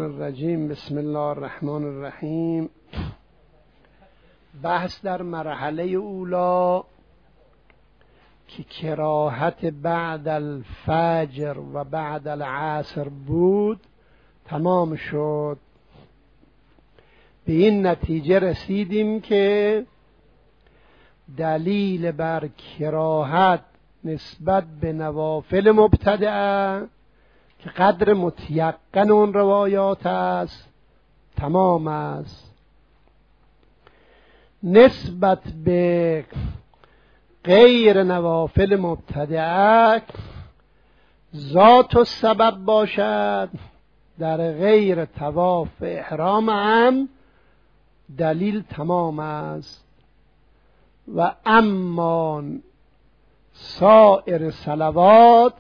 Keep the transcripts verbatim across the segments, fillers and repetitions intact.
الرجیم. بسم الله الرحمن الرحیم. بحث در مرحله اولا که کراهت بعد الفجر و بعد العصر بود تمام شد. به این نتیجه رسیدیم که دلیل بر کراهت نسبت به نوافل مبتدعه که قدر متیقن اون روایات است تمام است. نسبت به غیر نوافل مبتدعه ذات و سبب باشد، در غیر طواف احرام هم دلیل تمام است. و اما سایر صلوات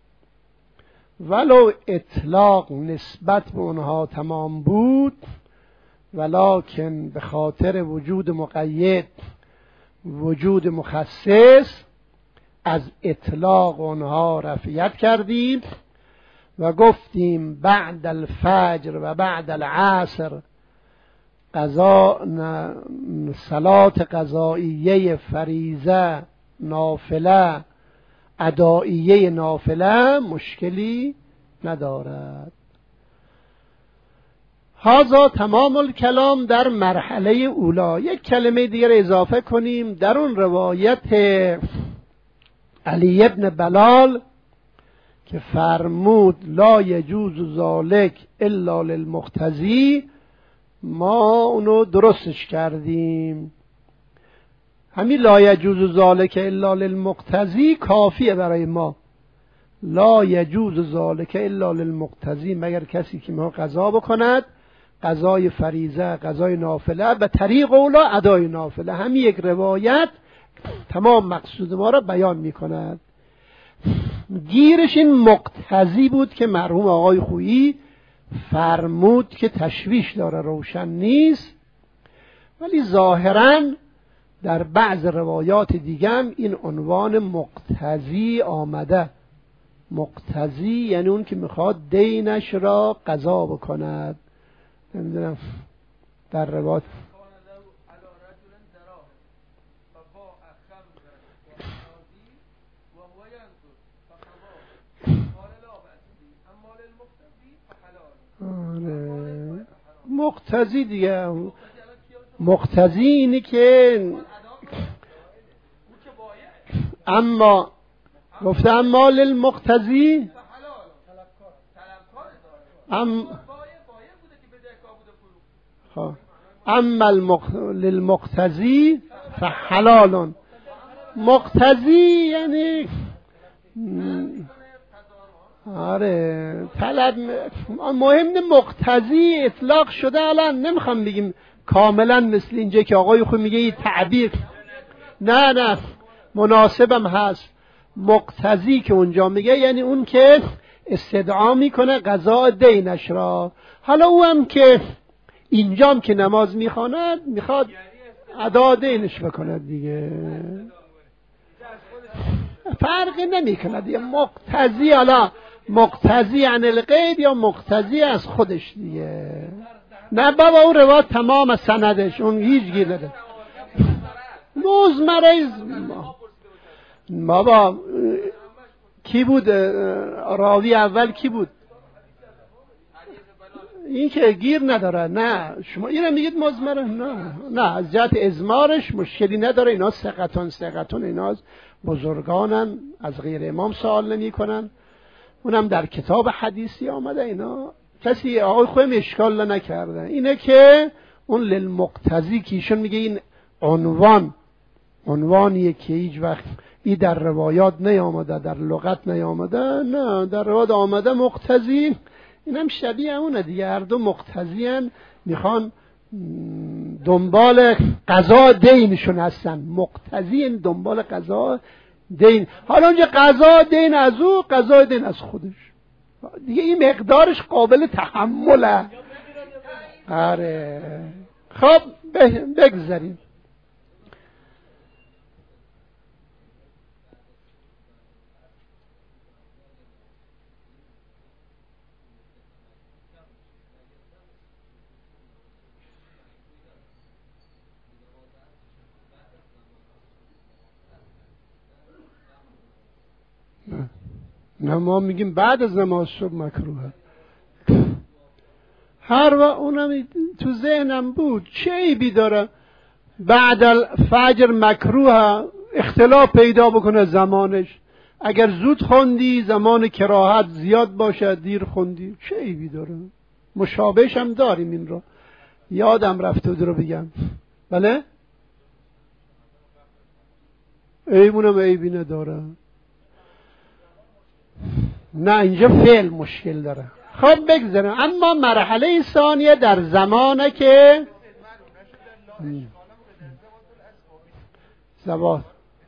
ولو اطلاق نسبت به اونها تمام بود، ولکن به خاطر وجود مقید وجود مخصص از اطلاق اونها رفعیت کردیم و گفتیم بعد الفجر و بعد العصر قضا صلات قضائیه فریضه نافله ادائیه نافله مشکلی ندارد. هذا تمام الکلام در مرحله اولا. یک کلمه دیگر اضافه کنیم. در اون روایت علی ابن بلال که فرمود لا یجوز ذالک الا للمقتضی، ما اونو درستش کردیم. همین لا یجوز ذالک الا للمقتضی کافیه برای ما. لا یجوز ذالک الا للمقتضی، مگر کسی که ما قضا بکند قضای فریضه قضای نافله به طریق اولا ادای نافله. همین یک روایت تمام مقصود ما را بیان می کند. گیرش این مقتضی بود که مرحوم آقای خویی فرمود که تشویش داره، روشن نیست، ولی ظاهراً در بعض روایات دیگه هم این عنوان مقتضی آمده. مقتضی یعنی اون که میخواد دینش را قضا بکند. نمیدونم در روایات مقتضی دیگه، مقتضی اینی که اما گفته اما للمقتضی ام اما المق... للمقتضی فحلال. مقتضی یعنی آره طلب. مهم مقتضی اطلاق شده. الان نمیخوام بگیم کاملا مثل اینجا که آقای خود میگه این تعبیر، نه نه مناسبم هست. مقتضی که اونجا میگه یعنی اون که استدعا میکنه قضا دینش را. حالا او هم که اینجام که نماز میخواند میخواد ادا دینش بکنه دیگه، فرقی نمیکنه دیگه. مقتضی حالا مقتضی عن الغیب یا مقتضی از خودش دیگه. نه بابا اون روایت تمام از سندش اون هیچ گیر نده. مزمره بابا کی بود راوی اول کی بود؟ این که گیر نداره. نه شما اینو میگید مزمره. نه نه از جهت ازمارش مشکلی نداره. اینا ثقتون ثقتون اینا بزرگانن، از غیر امام سوال نمی کنن. اونم در کتاب حدیثی آمده. اینا کسی آقای خودم اشکال نکرده. اینه که اون للمقتضی که ایشون میگه این عنوان عنوانیه که هیچ وقت این در روایات نیامده، در لغت نیامده. نه در روایات آمده مقتضی. اینم شبیه اونه دیگه. هر دو مقتضی هن، میخوان دنبال قضا دینشون هستن. مقتضی این دنبال قضا دین. حالا اونجا قضا دین از او، قضا دین از خودش دیگه. این مقدارش قابل تحمله. آره خب بگذاریم. نه ما میگیم بعد از نماز صبح مکروهه. هر وقت اونم تو ذهنم بود چه عیبی داره بعد الفجر مکروه، اختلاف پیدا بکنه زمانش. اگر زود خوندی زمان کراهت زیاد باشه، دیر خوندی چه عیبی داره؟ مشابهش هم داریم. این رو یادم رفته بود رو بگم. بله عیبونم عیبی نداره. نه اینجا فعل مشکل داره. خب بگذارم. اما مرحله ثانیه در زمانه که زبات،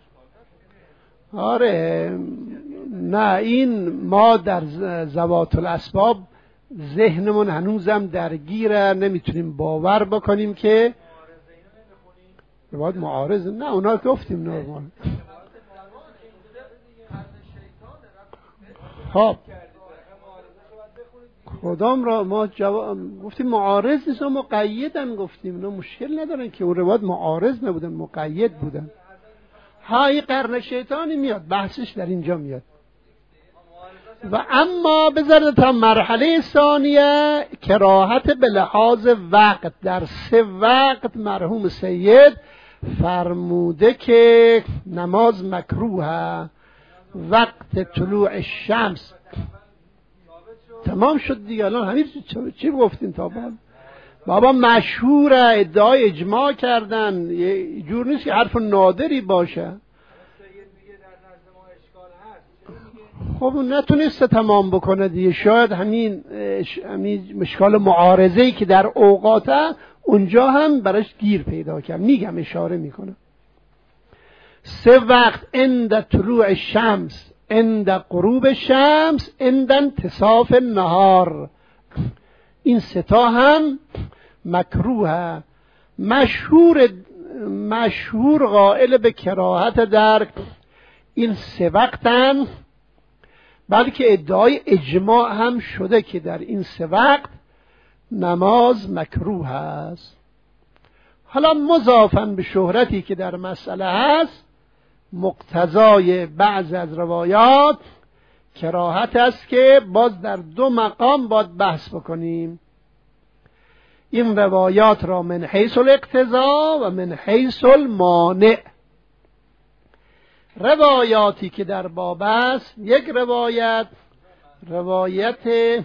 آره نه این ما در ذوات الاسباب ذهنمون هنوزم درگیره، نمیتونیم باور بکنیم که باید معارض. نه اونا گفتیم نرمال. خب کدام را ما جواب گفتیم معارض نیست و مقیدن، گفتیم نه مشکل ندارن که اون روایت معارض نبودن مقید بودن. های قرن شیطانی میاد، بحثش در اینجا میاد. و اما بذارید تا مرحله ثانیه کراهت به لحاظ وقت. در سه وقت مرحوم سید فرموده که نماز مکروهه. وقت طلوع الشمس تمام شد دیگه. الان همین چی گفتیم تا بعد؟ بابا مشهوره، ادعای اجماع کردن، یه جور نیست که حرف نادری باشه. خب نتونسته تمام بکنه دیگه. شاید همین همین مشکال معارضه‌ای که در اوقاته اونجا هم براش گیر پیدا کرد. میگم اشاره میکنه. سه وقت عند طلوع الشمس، عند غروب الشمس، عند انتصاف النهار. این سه تا هم مکروهه. مشهور مشهور قائل به کراهت در این سه وقتن، بلکه ادعای اجماع هم شده که در این سه وقت نماز مکروه است. حالا مضافاً به شهرتی که در مسئله هست، مقتضای بعض از روایات کراهت است که باز در دو مقام باید بحث بکنیم. این روایات را من حیث الاقتضا و من حیث المانع. روایاتی که در باب است، یک روایت روایت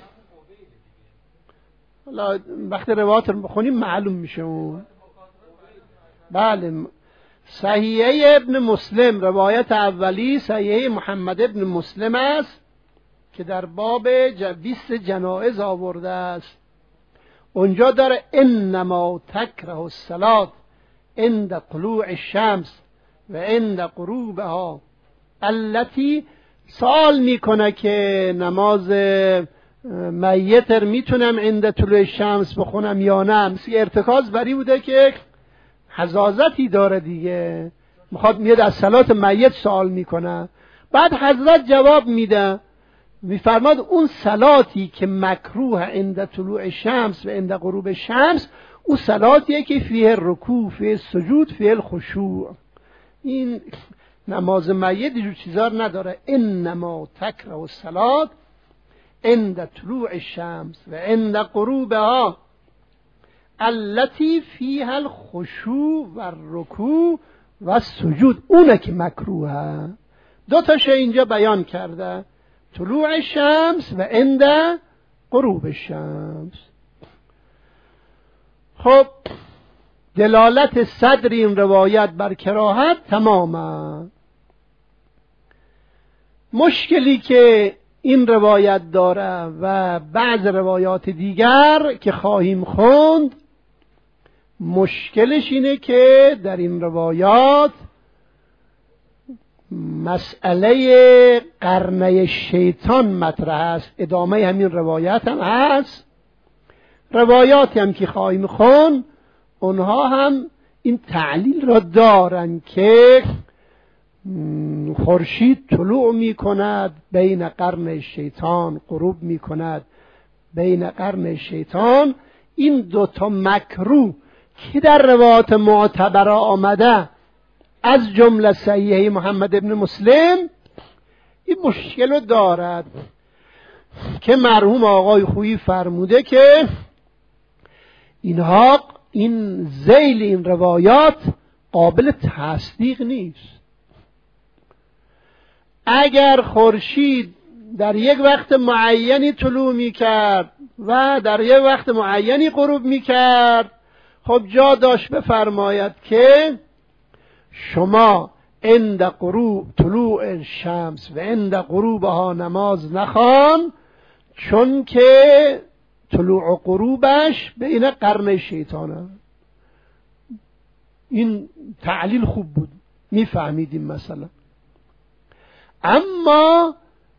حالا وقتی روایات رو بخونیم معلوم میشه اون. بله صحیحه ابن مسلم، روایت اولی صحیحه محمد ابن مسلم است که در باب بیست جنائز آورده است. اونجا داره انما تکره الصلاة عند طلوع الشمس و عند غروبها التي. سوال میکنه که نماز میت میتونم عند طلوع الشمس بخونم یا نه. ارتکاز بری بوده که حزازتی داره دیگه، میخواد میاد از صلات میت سوال میکنه. بعد حضرت جواب میده، میفرماد اون صلاتی که مکروه عند طلوع الشمس و عند غروب الشمس، اون صلاتیه که فیه رکوع، فیه سجود، فیه الخشوع. این نماز میت جو چیزا نداره. انما تکره الصلاة عند طلوع الشمس و عند غروبها التي فيها الخشوع و الرکوع و السجود. اونه که مکروهه. دو تا شی اینجا بیان کرده، طلوع الشمس و عند غروب الشمس. خب دلالت صدر این روایت بر کراهت تماما. مشکلی که این روایت داره و بعض روایات دیگر که خواهیم خوند، مشکلش اینه که در این روایات مسئله قرنه شیطان مطرح است. ادامه همین روایت هم هست. روایاتی هم که خواهیم خوند اونها هم این تعلیل را دارن که خورشید طلوع می کند بین قرن شیطان، غروب می کند بین قرن شیطان. این دوتا مکروه که در روایات معتبره آمده از جمله صحیحه محمد ابن مسلم، این مشکل رو دارد که مرحوم آقای خویی فرموده که اینها این ذیل این روایات قابل تصدیق نیست. اگر خورشید در یک وقت معینی طلوع می کرد و در یک وقت معینی غروب می کرد، خب جا داشت بفرماید که شما عند غروب طلوع شمس و عند غروبها نماز نخوان، چون که طلوع و غروبش بین قرن شیطانه. این تعلیل خوب بود، میفهمیدیم مثلا. اما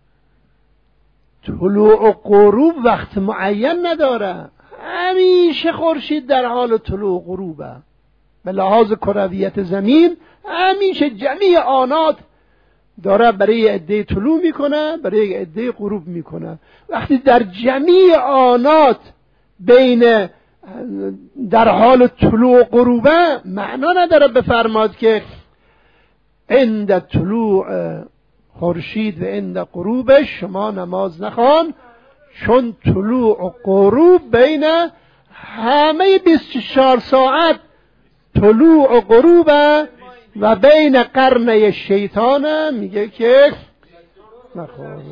طلوع و غروب وقت معین نداره، همیشه خورشید در حال طلوع و غروبه. به لحاظ کرویت زمین همیشه جمعی آنات داره برای عده طلوع میکنه، برای عده غروب میکنه. وقتی در جمعی آنات بین در حال طلوع و غروبه، معنا نداره بفرماد که عند طلوع خورشید و عند غروبش شما نماز نخوان، چون طلوع و غروب بین همه بیست و چهار ساعت طلوع و غروب و بین قرنه شیطانه. میگه که نخواه.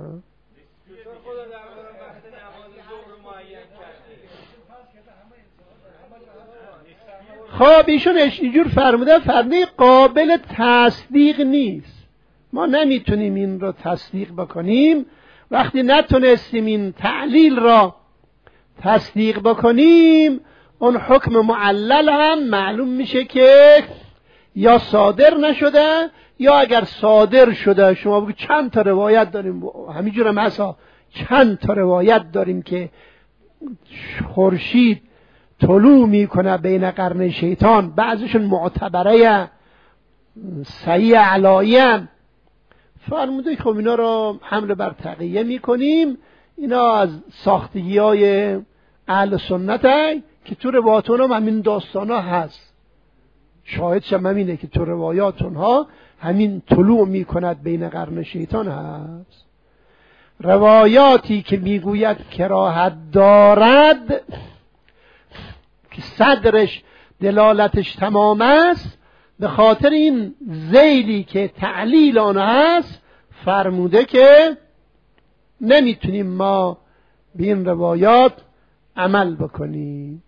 خب ایشون اینجور فرموده، فرموده قابل تصدیق نیست. ما نمیتونیم این رو تصدیق بکنیم. وقتی نتونستیم این تعلیل را تصدیق بکنیم، اون حکم معلل هم معلوم میشه که یا صادر نشده، یا اگر صادر شده شما بگو چند تا روایت داریم، همینجور هم هست، چند تا روایت داریم که خورشید طلوع میکنه بین قرن شیطان، بعضشون معتبره صحیح علایین. فرموده خب اینا رو حمل بر تقیه میکنیم، اینا از ساختگی های اهل سنت هست که تو روایاتون هم همین داستان ها هست. شاهدش هم همینه که تو روایاتون ها همین طلوع میکند بین قرن شیطان هست. روایاتی که میگوید کراهت دارد که صدرش دلالتش تمام است، به خاطر این ذیلی که تعلیل آن هست فرموده که نمیتونیم ما به این روایات عمل بکنیم.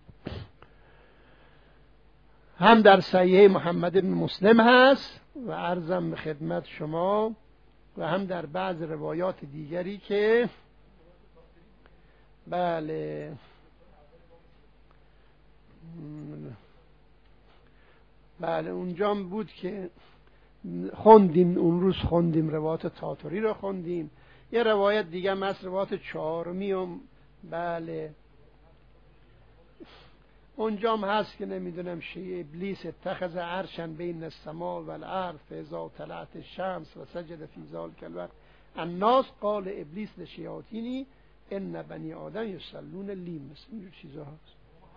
هم در صحیح محمد بن مسلم هست و عرضم به خدمت شما، و هم در بعض روایات دیگری که بله بله اونجام بود که خوندیم، اون روز خوندیم روایات تاتوری رو خوندیم. یه روایت دیگه هم هست، روایت چهارمی هم بله اونجام هست که نمیدونم شیء ابلیس اتخذ عرشا بین السماء والارض فاذا طلعت الشمس و سجد فی ذلک الوقت الناس قال ابلیس لشیاطینی ان بنی آدم یصلون لی، مثل اینجور چیزا هست.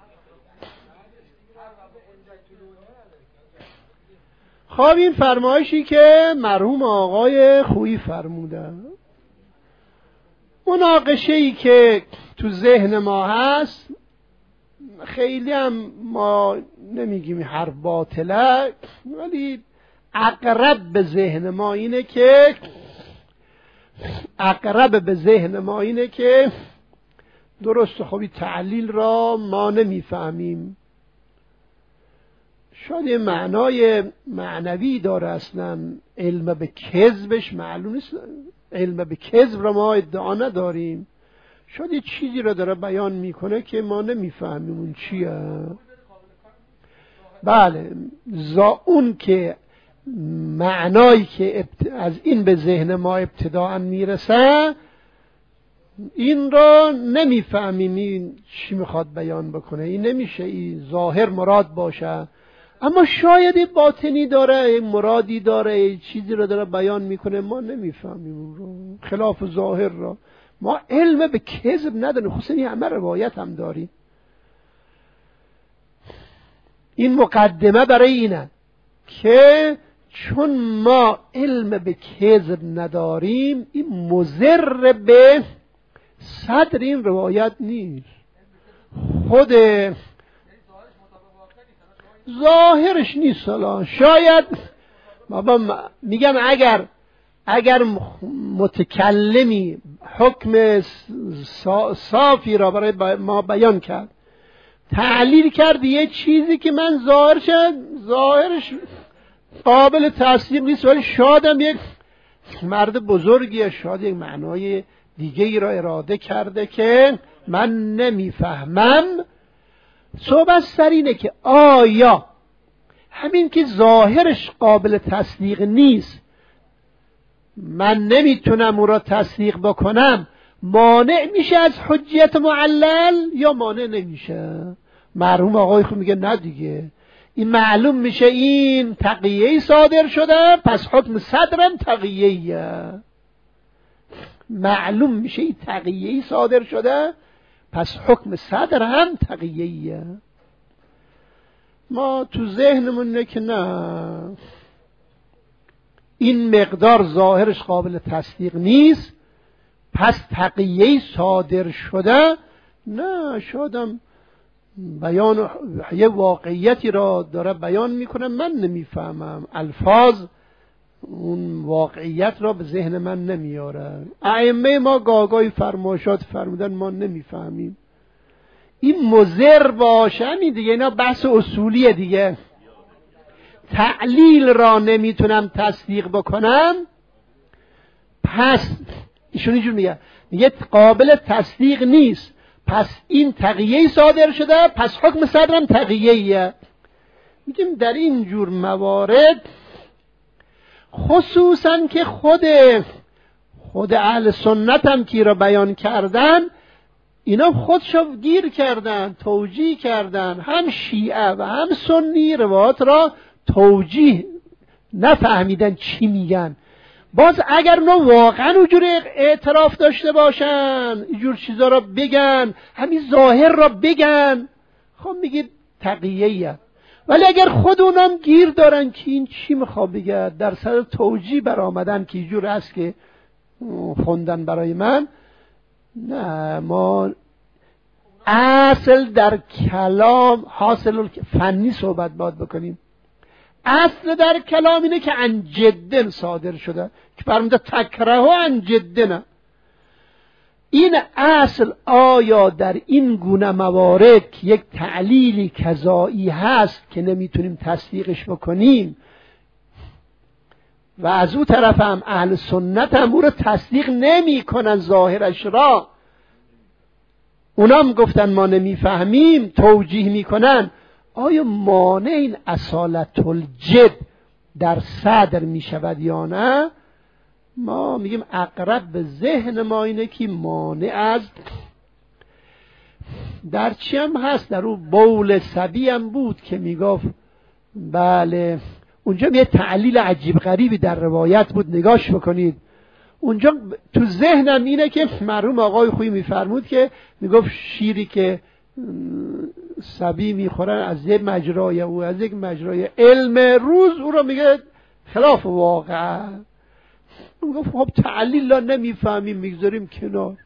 خب این فرمایشی که مرحوم آقای خویی فرمودن، مناقشه‌ای که تو ذهن ما هست، خیلی هم ما نمیگیم هر باطله، ولی اقرب به ذهن ما اینه که اقرب به ذهن ما اینه که درست خوبی تعلیل را ما نمیفهمیم. شاید یه معنای معنوی داره، اصلا علم به کذبش معلوم نیست، علم به کذب را ما ادعا نداریم. شاید یه چیزی را داره بیان میکنه که ما نمیفهمیم اون چیه. بله زا اون که معنایی که از این به ذهن ما ابتداعا میرسه، این را نمیفهمیم این چی میخواد بیان بکنه. این نمیشه این ظاهر مراد باشه، اما شاید این باطنی داره، این مرادی داره، این چیزی رو داره بیان میکنه، ما نمیفهمیم اون رو، خلاف ظاهر را. ما علم به کذب نداریم، خصوصا این همه روایت هم داریم. این مقدمه برای اینه که چون ما علم به کذب نداریم این مضر به صدر این روایت نیست. خود ظاهرش نیست. شاید بابا میگم اگر اگر متکلمی حکم صافی را برای ما بیان کرد، تعلیل کرد یه چیزی که من ظاهر شد ظاهرش قابل تصدیق نیست، ولی شادم یک مرد بزرگیه، شاید یک معنای دیگه ای را اراده کرده که من نمیفهمم. صحبت سر اینه که آیا همین که ظاهرش قابل تصدیق نیست، من نمیتونم او را تصدیق بکنم، مانع میشه از حجیت معلل یا مانع نمیشه؟ مرحوم آقای خود میگه نه دیگه، این معلوم میشه این تقیه‌ای صادر شده، پس حکم صدرم تقیه‌ایه. معلوم میشه این تقیه‌ای صادر شده، پس حکم صدر هم تقیه‌ایه. ما تو ذهنمون اینه که نه، این مقدار ظاهرش قابل تصدیق نیست، پس تقیه‌ای صادر شده. نه، شادم بیان یه واقعیتی را داره بیان میکنه، من نمیفهمم، الفاظ اون واقعیت را به ذهن من نمیاره. ائمه ما گاگای فرمایشات فرمودن ما نمیفهمیم. این مضر باشه همین دیگه، اینا بحث اصولیه دیگه. تعلیل را نمیتونم تصدیق بکنم، پس ایشون اینجور میگه میگه قابل تصدیق نیست، پس این تقیه‌ای صادر شده، پس حکم صدرم تقیه‌ایه. میگیم در این جور موارد خصوصا که خود خود اهل سنت هم که را بیان کردن، اینا خودشو گیر کردن، توجیه کردن، هم شیعه و هم سنی روایات را توجیه نفهمیدن چی میگن. باز اگر اونا واقعا اونجور اعتراف داشته باشن، اینجور چیزا را بگن، همین ظاهر را بگن، خب میگید تقیه‌ایه. ولی اگر خود اونام گیر دارن که این چی میخواد بگه، در سر توجیه برآمدن که اینجور است که خوندن برای من، نه، ما اصل در کلام حاصل فنی صحبت باید بکنیم. اصل در کلام اینه که عن جدن صادر شده، که فرموده تکرهو عن جدن. این اصل آیا در این گونه موارد که یک تعلیلی کذایی هست که نمیتونیم تصدیقش بکنیم و از او طرف هم اهل سنت هم او رو تصدیق نمی کنن، ظاهرش را اونام گفتن ما نمیفهمیم، توجیه میکنن، آیا مانع این اصالت الجد در صدر میشود یا نه؟ ما میگیم اقرب به ذهن ما اینه که مانع از در چی هم هست، در اون بول سبی هم بود که میگفت بله، اونجا یه تعلیل عجیب غریبی در روایت بود، نگاش بکنید اونجا. تو ذهنم اینه که مرحوم آقای خویی میفرمود که میگفت شیری که سبی میخورن از یک مجرای او از یک مجرای علم روز او رو میگه خلاف واقع. میگفت خب تعلیل لا نمیفهمیم، میگذاریم کنار.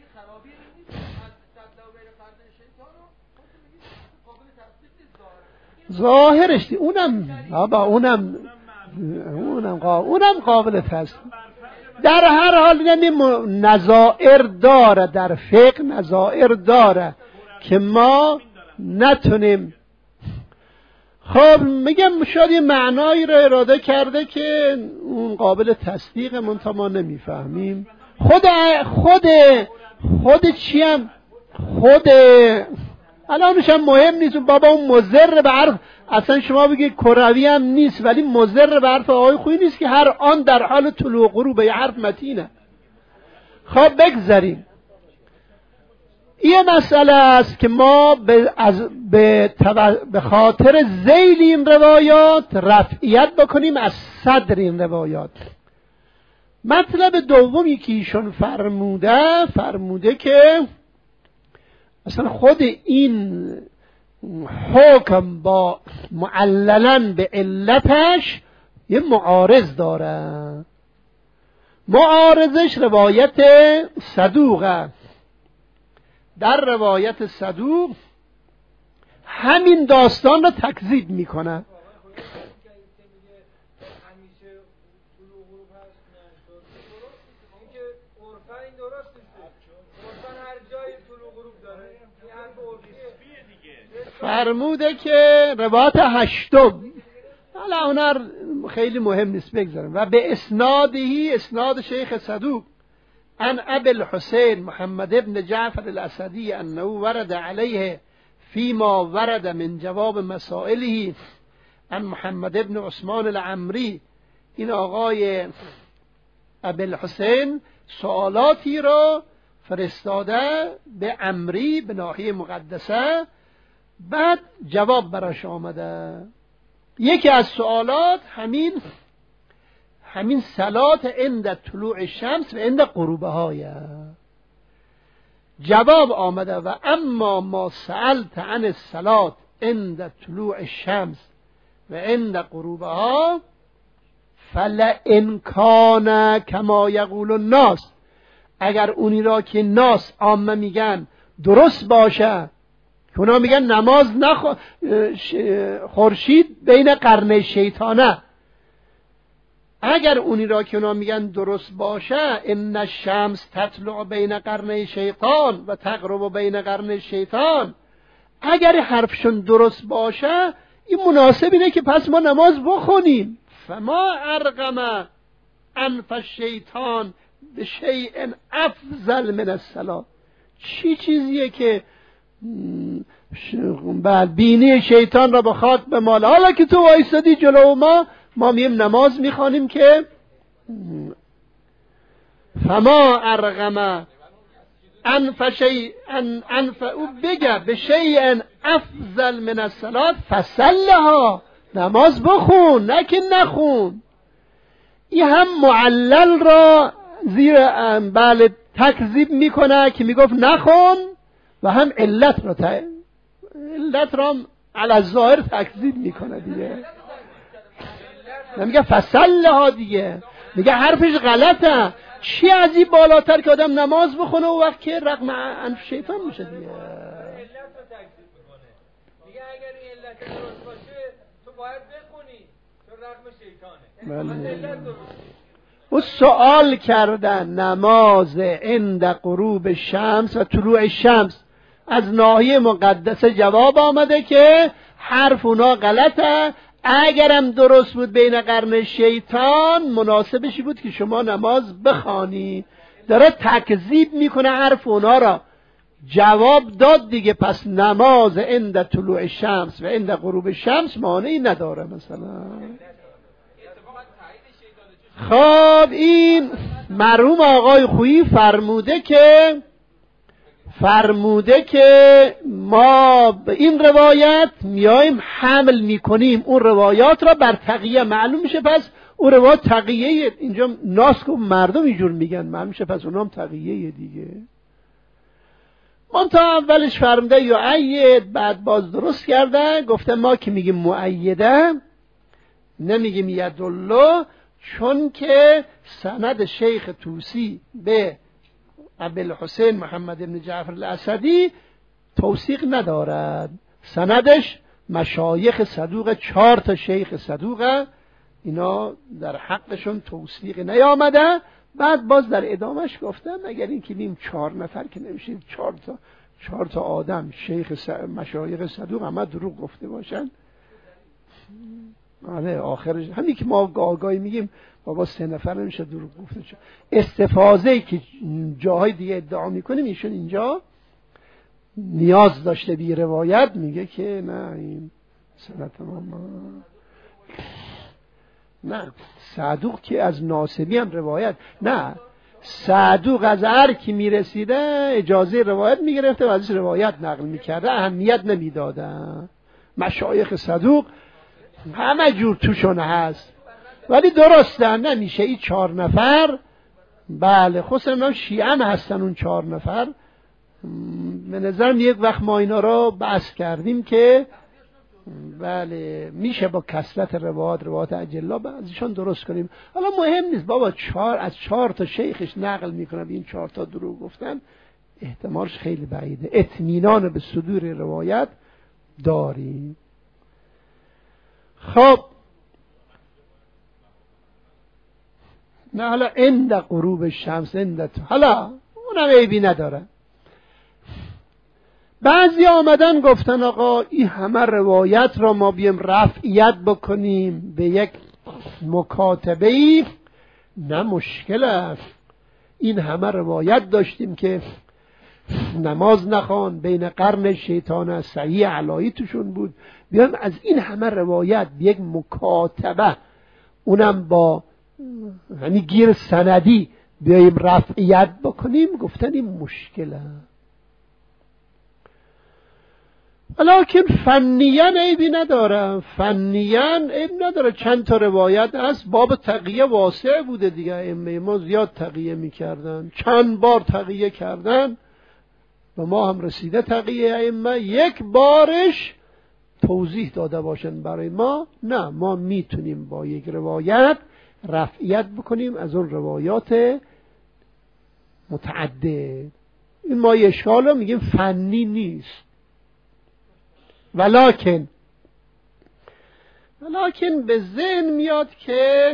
ظاهرش دی. اونم بابا اونم اونم قابل اونم قابل تصدیق. در هر حال یعنی نظائر داره، در فقه نظائر داره که ما نتونیم. خب میگم شاید یه معنایی رو اراده کرده که اون قابل تصدیق، منتها ما نمیفهمیم. خود خود خود چیم خود الانش هم مهم نیست بابا، اون مضر به حرف اصلا شما بگید کروی هم نیست، ولی مضر به حرف آقای خویی نیست که هر آن در حال طلوع غروب یه حرف متینه. خب بگذاریم. این مسئله است که ما به, از به, به خاطر ذیل این روایات رفعیت بکنیم از صدر این روایات. مطلب دومی که ایشون فرموده فرموده که اصلا خود این حکم با معللاً به علتش یه معارض داره. معارضش روایت صدوقه. در روایت صدوق همین داستان رو تکذیب میکنه. فرموده که روایت هشتم، حالا هنر خیلی مهم نیست بگذارم، و به اسنادهی، اسناد شیخ صدوق، عن ابی الحسین محمد ابن جعفر الاسدی انه ورد علیه فيما ورد من جواب مسائله عن محمد ابن عثمان العمری. این آقای ابی الحسین سوالاتی را فرستاده به عمری به ناحیه مقدسه، بعد جواب براش آمده. یکی از سوالات همین همین صلات عند طلوع شمس و عند غروبهای جواب آمده. و اما ما سألت عن الصلات عند طلوع الشمس و عند غروبها فلئن کان کما یقول الناس، اگر اونی را که ناس عامه میگن درست باشه، که اونا میگن نماز نخ خورشید بین قرن شیطانه، اگر اونی را که اونا میگن درست باشه، ان الشمس تطلع بین قرن شیطان و تغرب بین قرن شیطان، اگر حرفشون درست باشه این مناسب اینه که پس ما نماز بخونیم. فما ارغم انف الشیطان به شیء افضل من الصلاة، چی چیزیه که بل بینی شیطان را به خاک بمال. حالا که تو وایسادی جلو ما، ما میم نماز میخوانیم که فما ارغم انف شیء انف او بگه به شیء افضل من الصلاة فصلها، نماز بخون نه که نخون. این هم معلل را زیر بله تکذیب میکنه که میگفت نخون، و هم علت را ت... علت را علی الظاهر تکذیب میکنه دیگه. نمیگه فصلها دیگه، میگه حرفش غلطه. چی از این بالاتر که آدم نماز بخونه و وقت که رقم انف شیطان میشه دیگه. علت رو تکذیب میکنه، میگه اگر این علت درست باشه تو باید بخونی، تو رقم شیطانه. او سوال کردن نماز عند غروب شمس و طلوع شمس، از ناحیه مقدسه جواب آمده که حرف اونا غلطه، اگرم درست بود بین قرن شیطان مناسبشی بود که شما نماز بخوانی. داره تکذیب میکنه حرف اونا را. جواب داد دیگه، پس نماز عند طلوع شمس و عند غروب شمس مانعی نداره مثلا. خب این مرحوم آقای خویی فرموده که فرموده که ما به این روایت میایم حمل میکنیم اون روایات را بر تقیه. معلوم میشه پس اون روایت تقیه، اینجا ناس که مردم اینجور میگن، معلوم میشه پس اونام تقیه دیگه. من تا اولش فرموده یا عید، بعد باز درست کرده گفته ما که میگیم مؤیده نمیگیم یدالله، چون که سند شیخ طوسی به ابی الحسین محمد بن جعفر الاسدی توثیق ندارد. سندش مشایخ صدوق، چهار تا شیخ صدوقه، اینا در حقشون توثیق نیامده. بعد باز در ادامش گفتم اگر این که بیم چهار نفر که نمیشه، چهار تا چهار تا آدم شیخ س... مشایخ صدوق همه دروغ گفته باشن. آره آخرش همین که ما آگاهی میگیم بابا سه نفر نمیشه دروغ گفته شد. استفاضه‌ای که جاهای دیگه ادعا میکنیم ایشون اینجا نیاز داشته بی روایت میگه که نه این سنت ما نه صدوق که از ناسبی هم روایت نه، صدوق از هر کی میرسیده اجازه روایت میگرفته و ازش روایت نقل میکرده، اهمیت نمیداده. مشایخ صدوق همه جور توشون هست، ولی درسته نمیشه این چهار نفر. بله خصوصا شیعه هم هستن اون چهار نفر. به نظرم یک وقت ما اینا را بحث کردیم که بله میشه با کثرت روایات روایات اجلا ازشان درست کنیم. حالا مهم نیست بابا چهار از چهار تا شیخش نقل میکنه این چهار تا دروغ گفتن، احتمالش خیلی بعیده. اطمینان به صدور روایت داریم. خب نه حالا عند غروب شمس عند حالا اونم عیبی نداره. بعضی آمدن گفتن آقا این همه روایت را ما بیم رفعیت بکنیم به یک مکاتبه‌ای، نه مشکل است. این همه روایت داشتیم که نماز نخوان، بین قرن شیطان صحیح علایی توشون بود، بیان از این همه روایت یک مکاتبه، اونم با یعنی گیر سندی بیاییم رفعیت بکنیم. گفتن این مشکل است. ولیکن فنیاً عیبی نداره، فنیاً عیب نداره. چند تا روایت هست، باب تقیه واسع بوده دیگه. ائمه ما زیاد تقیه میکردن، چند بار تقیه کردن و ما هم رسیده تقیه ائمه یک بارش توضیح داده باشن برای ما. نه، ما میتونیم با یک روایت رفعیت بکنیم از اون روایات متعدد. این ما اشکال رو میگیم فنی نیست. ولکن ولکن به ذهن میاد که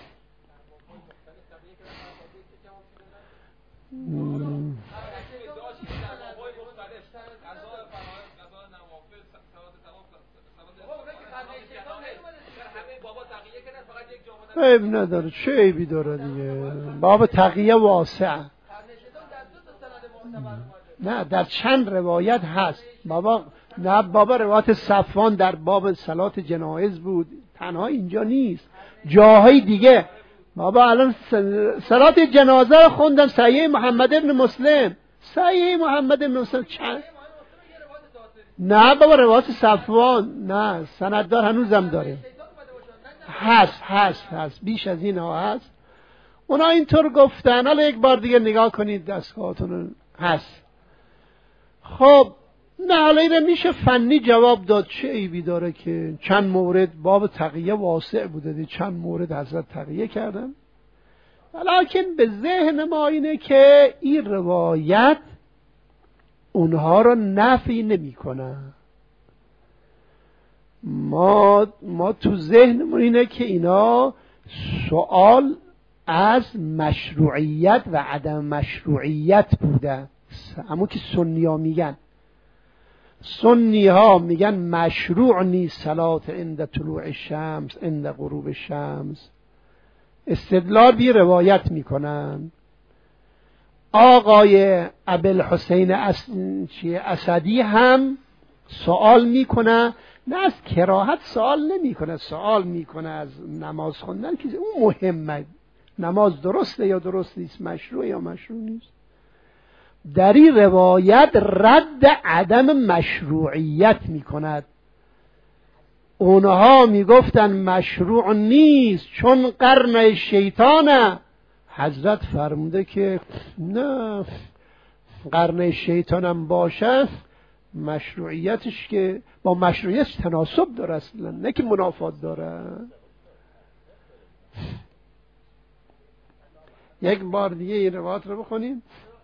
عیب نداره. چه عیبی داره دیگه؟ باب تقیه واسع. نه در چند روایت هست بابا. نه بابا، روایت صفوان در باب صلات جنایز بود، تنها اینجا نیست، جاهای دیگه. بابا الان صلات جنازه رو خوندم صحیح محمد ابن مسلم، صحیح محمد ابن مسلم چند. نه بابا روایت صفوان نه، سنددار هنوزم داره، هست هست هست بیش از این ها هست. اونا اینطور گفتن. حالا یک بار دیگه نگاه کنید دستگاهاتون هست. خب نه حالا اینه میشه فنی جواب داد. چه عیبی داره که چند مورد باب تقیه واسع بوده دی، چند مورد حضرت تقیه کردن. ولیکن به ذهن ما اینه که این روایت اونها رو نفی نمی کنه. ما ما تو ذهنمون اینه که اینا سوال از مشروعیت و عدم مشروعیت بوده. همون که سنی ها میگن، سنی ها میگن مشروع نیست صلات عند طلوع الشمس عند غروب الشمس، استدلال بی روایت میکنن. آقای ابوالحسین اس... اسدی هم سوال میکنه، نه از کراهت سوال نمیکنه، سوال میکنه از نماز خوندن که اون مهمه، نماز درسته یا درست نیست، مشروع یا مشروع نیست. در این روایت رد عدم مشروعیت میکند. اونها میگفتن مشروع نیست چون قرن شیطانه. حضرت فرموده که نه، قرن شیطانم باشه مشروعیتش که با مشروعیتش تناسب داره اصلا، نه که منافات داره. یک بار دیگه این روایت رو بخونیم.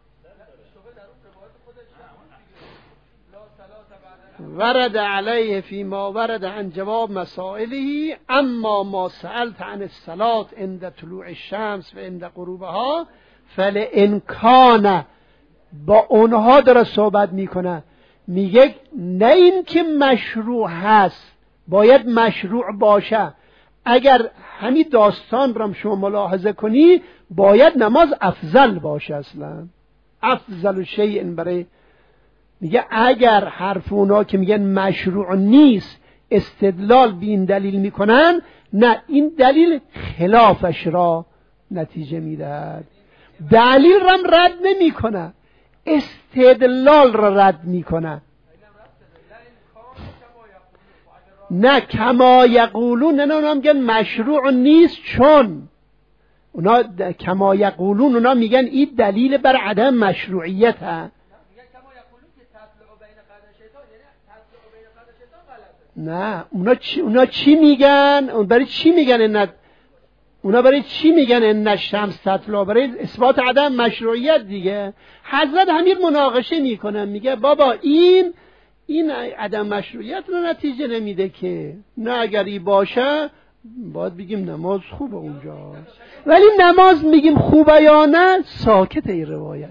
ورد علیه فیما ورد عن جواب مسائله اما ما سألت عن الصلاة عند طلوع الشمس و عند غروبها فلئن کان. با اونها داره صحبت میکنه، میگه نه این که مشروع هست، باید مشروع باشه. اگر همین داستان را شما ملاحظه کنی باید نماز افضل باشه، اصلا افضل شیء برای. میگه اگر حرف اونا که میگن مشروع نیست استدلال به این دلیل میکنن، نه این دلیل خلافش را نتیجه میدهد. دلیل را رد نمیکنه، استدلال را رد میکنه. نه کما یقولون، نه اونا میگن مشروع نیست چون اونا کما یقولون، اونا میگن این دلیل بر عدم مشروعیت ها. نه اونا چی, اونا چی میگن؟ اون برای چی میگن ان اونا برای چی میگن ان الشمس تطلع؟ برای اثبات عدم مشروعیت دیگه. حضرت همین مناقشه میکنن، میگه بابا این این عدم مشروعیت رو نتیجه نمیده که. نه اگر ای باشه باید بگیم نماز خوبه اونجا، ولی نماز میگیم خوبه یا نه ساکت این روایت.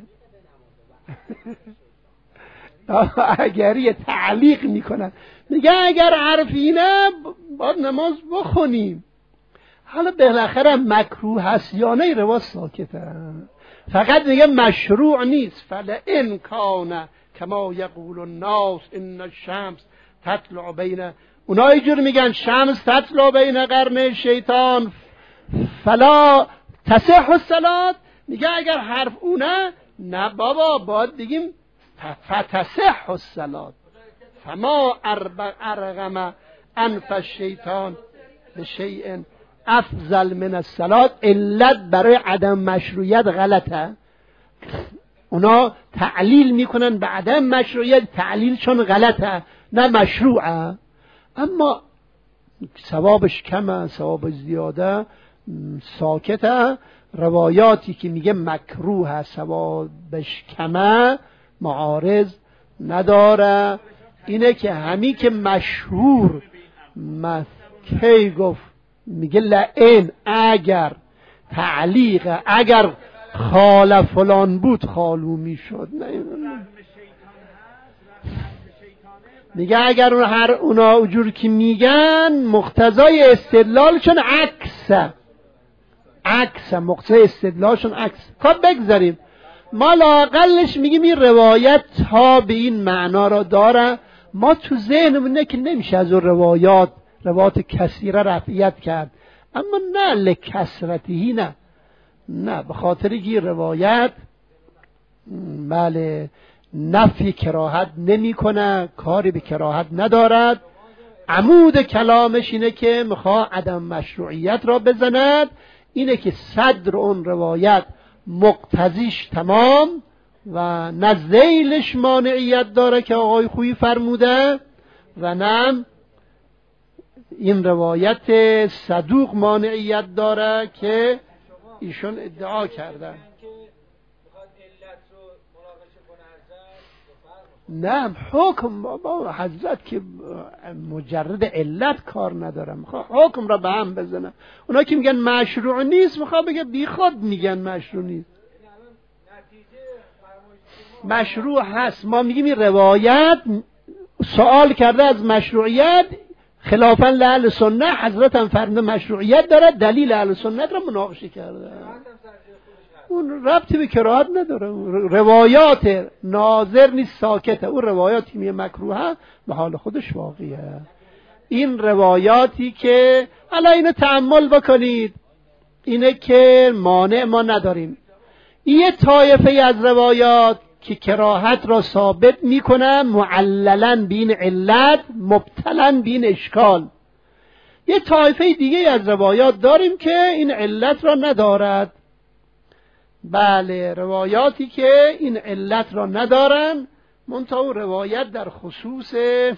اگر یه تعلیق میکنن میگه اگر حرفی نه باید نماز بخونیم. حالا بالاخره مکروه هست یا نه روایت ساکته، فقط میگه مشروع نیست. فلئن کان کما یقول الناس ان الشمس تطلع بین، اونا اینجور میگن شمس تطلع بین قرن شیطان فلا تصح الصلاة. میگه اگر حرف اونه نه بابا باید بگیم فتصح الصلاة. فما ارغم انف الشیطان بشیء افضل من الصلاة. علت برای عدم مشروعیت غلطه. اونا تعلیل میکنن به عدم مشروعیت، تعلیل چون غلطه نه مشروعه. اما ثوابش کمه، ثواب زیاده، ساکته. روایاتی که میگه مکروه ثوابش کمه معارض نداره. اینه که همین که مشهور کی گفت میگه لئن اگر تعلیق اگر خال فلان بود خالو میشد. میگه اگر اون هر اونا اجور که میگن مقتضای استدلالشون عکسه، عکسه مقتضای استدلالشون عکس. خب بگذاریم ما لااقلش میگیم این روایت ها به این معنا را داره. ما تو ذهنمونه که نمیشه از اون روایات روایات کثیره رفعیت کرد، اما نه لکثرتی، نه نه به خاطر که روایت بله نفی کراهت نمی کنه، کاری به کراهت ندارد. عمود کلامش اینه که میخواه عدم مشروعیت را بزند، اینه که صدر اون روایت مقتضیش تمام و نه ذیلش مانعیت داره که آقای خویی فرموده و نه این روایت صدوق مانعیت داره که ایشون ادعا کردن. نه حکم بابا حضرت که مجرد علت کار نداره، میخواه حکم را به هم بزنه. اونا که میگن مشروع نیست میخواه بگه بی خود میگن مشروع نیست. مشروع هست. ما میگیم این روایت سوال کرده از مشروعیت خلافاً لأهل سنت، حضرت هم فرموده مشروعیت داره، دلیل اهل سنت را مناقشه کرده. اون ربطی به کراهت نداره، روایات ناظر نیست ساکته. اون روایاتی میگه مکروهه به حال خودش واقعیه. این روایاتی که حالا اینو تأمل بکنید اینه که مانع ما نداریم. این طایفه از روایات که کراهت را ثابت میکنه معللاً بین علت مبتلاً بین اشکال. یه طایفه دیگه از روایات داریم که این علت را ندارد. بله روایاتی که این علت را ندارن، منتها روایت در خصوص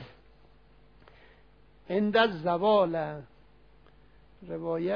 عند الزوال، روایت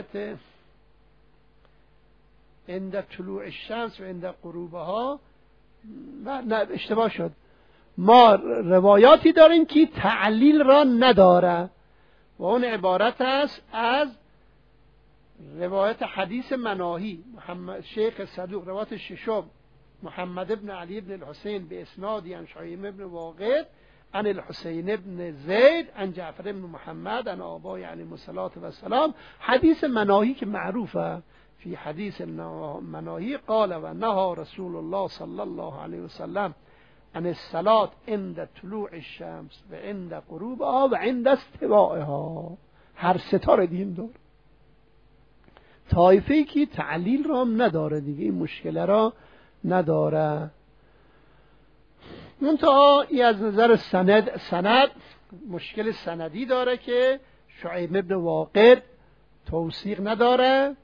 عند طلوع الشمس و عند غروبها، نه اشتباه شد، ما روایاتی داریم که تعلیل را نداره و اون عبارت است از روایت حدیث مناهی محمد شیخ صدوق، روایت ششم محمد ابن علی ابن الحسین به اسنادی عن شعیم ابن واقد عن الحسین ابن زید عن جعفر ابن محمد عن آبای علیهم الصلاة و السلام. حدیث مناهی که معروفه فی حدیث مناهی قال و نهى رسول الله صلی الله علیه وسلم عن الصلاة عند طلوع الشمس و عند غروبها و عند استوائها. هر ستاره دین دار طایفه‌ای که تعلیل را هم نداره دیگه، این مشکل را نداره. منتها ای از نظر سند سند مشکل سندی داره که شعیب ابن واقد توثیق نداره.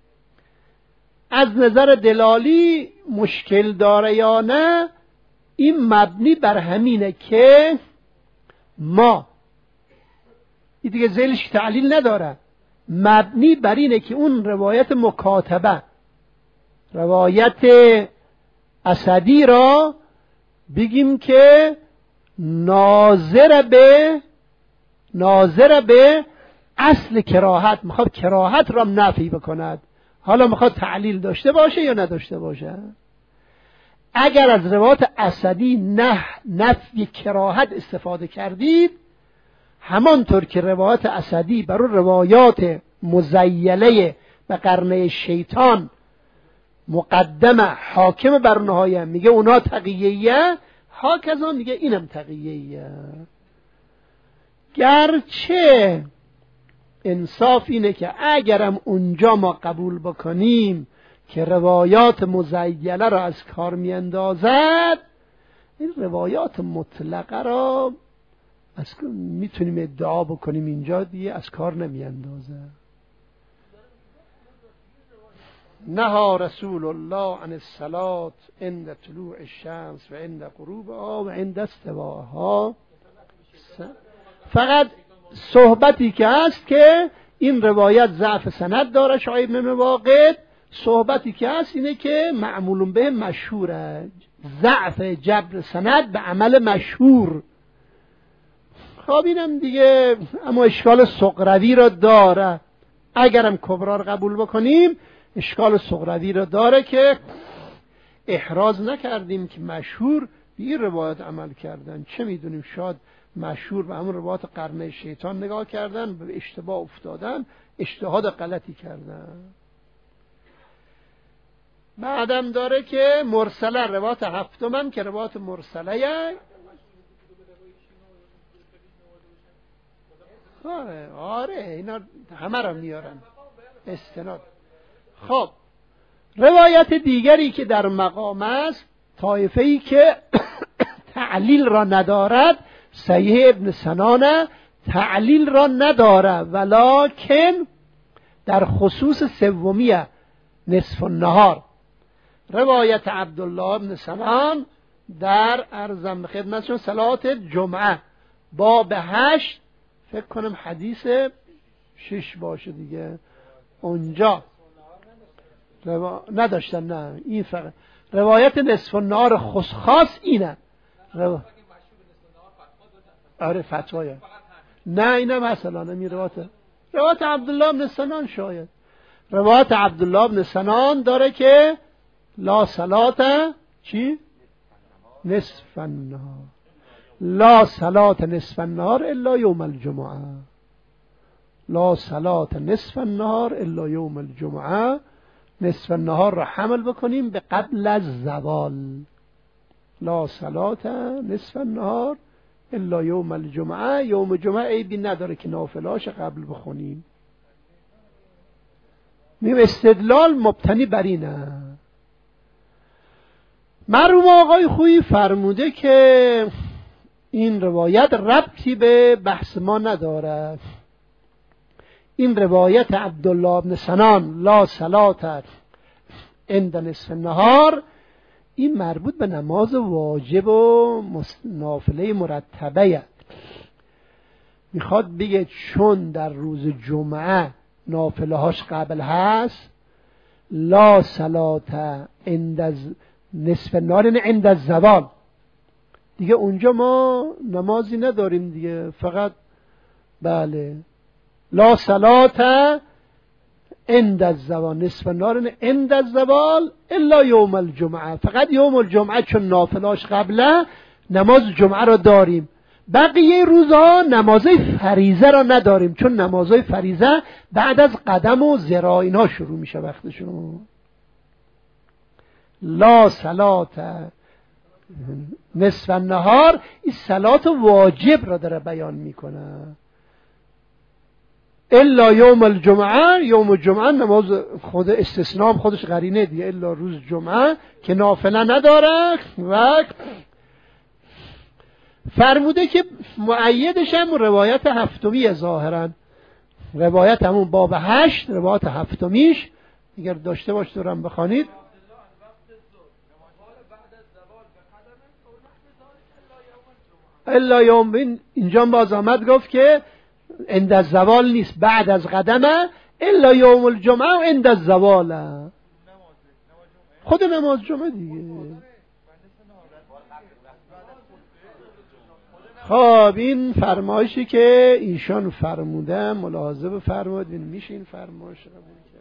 از نظر دلالی مشکل داره یا نه، این مبنی بر همینه که ما این دیگه ذیلش تعلیل نداره، مبنی بر اینه که اون روایت مکاتبه، روایت اسدی را بگیم که ناظر به ناظر به اصل کراهت، میخواد کراهت را نفی بکند، حالا میخواد تعلیل داشته باشه یا نداشته باشه. اگر از روایت اسدی نه نفی کراهت استفاده کردید، همانطور که روایت اسدی برای روایات مزیله به قرنه شیطان مقدمه حاکم بر نهایه، میگه اونا تقییه، هاکذا میگه اینم تقییه. گرچه انصاف اینه که اگرم اونجا ما قبول بکنیم که روایات مزیله را از کار میاندازد، این روایات مطلقه را از میتونیم ادعا بکنیم اینجا دیگه از کار نمیاندازه. نهى رسول الله عن الصلاة عند طلوع الشمس و عند غروبها و عند استوائها. فقط صحبتی که هست که این روایت ضعف سند داره، شعیب بن واقد، صحبتی که هست اینه که معمول به مشهوره، ضعف جبر سند به عمل مشهور. خب اینم دیگه اما اشکال صغروی را داره، اگرم کبرا را قبول بکنیم اشکال صغروی را داره که احراز نکردیم که مشهور به این روایت عمل کردن، چه میدونیم شاید مشهور به همون روایت قرنه شیطان نگاه کردن، به اشتباه افتادن، اجتهاد غلطی کردن. بعدم داره که مرسله، روایت هفتمم که روایت مرسله، آره آره اینا همه را میارن استناد. خب روایت دیگری که در مقام است، طایفه‌ای که تعلیل را ندارد، صحیح ابن سنان تعلیل را نداره، ولکن در خصوص سومیه نصف النهار، روایت عبدالله ابن سنان در ارزم خدمتشون صلات جمعه باب هشت، فکر کنم حدیث شش باشه دیگه، اونجا روا... نداشتن، نه این فقط روایت نصف النهار خاص خاص اینه رو... آره فتوایه، نه اینه مثلا نمی روایت روایت عبدالله بن سنان، شاید روایت عبدالله بن سنان داره که لا صلات چی؟ نصف النهار، لا صلات نصف النهار الا یوم الجمعه، لا صلات نصف النهار الا یوم الجمعه. نصف النهار را حمل بکنیم به قبل از زوال، لا صلات نصف النهار الا یوم الجمعه، یوم جمعه عیبی نداره که نافلاش قبل بخونیم. میم استدلال مبتنی بر اینه. مرحوم آقای خویی فرموده که این روایت ربطی به بحث ما نداره. این روایت عبدالله بن سنان لا صلات عند نصف النهار، این مربوط به نماز واجب و نافله مرتبه، میخواد بگه چون در روز جمعه نافله هاش قبل هست، لا صلات عند نصف النهار یعنی عند الزوال، دیگه اونجا ما نمازی نداریم دیگه، فقط بله لا صلات عند الزوال نصف النهار عند الزوال الا یوم الجمعه، فقط یوم الجمعه چون نافلاش قبله نماز جمعه را داریم، بقیه روزها نمازهای فریضه را نداریم، چون نمازهای فریضه بعد از قدم و ذراع اینها شروع میشه وقتشون. لا صلات نصف النهار این صلات واجب را داره بیان میکنه، الا یوم الجمعه، یوم الجمعه نماز خود استثناء خودش قرینه دیگه، الا روز جمعه که نافله نداره. و فرموده که مؤیدش هم روایت هفتمی ظاهرا، روایت همون باب هشت روایت هفتمیش اگر داشته باش دورم بخوانید، الا یوم، اینجا باز آمد گفت که عند الزوال نیست، بعد از قدمه الا یوم الجمعه و عند الزوال، خود نماز جمعه دیگه. خب این فرمایشی که ایشان فرمودن ملاحظه بفرمایید، میشه این فرمایش رو